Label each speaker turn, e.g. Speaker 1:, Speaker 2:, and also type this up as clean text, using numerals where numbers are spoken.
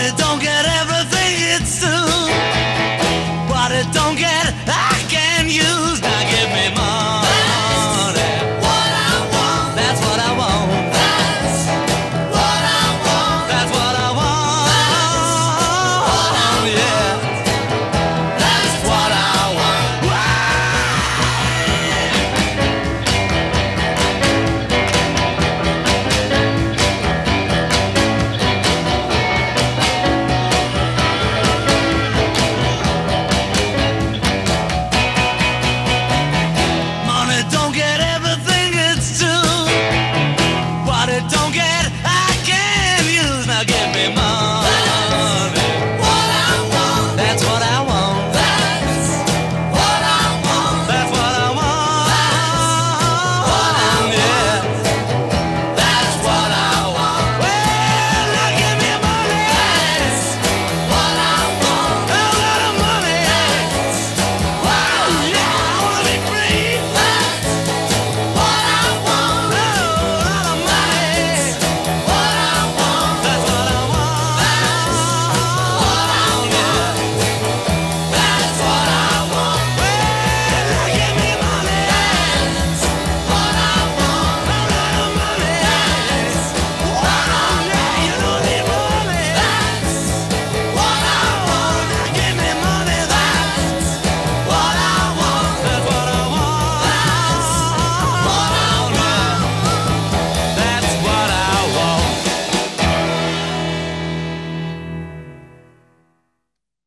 Speaker 1: Money don't get everything it's due. What it don't get, I can use. Now give me money. What I want. That's what I want. That's what I want. That's what I want. Yeah. That's what I want. Money don't get everything it's due. What it don't get, I can use. Now give me money.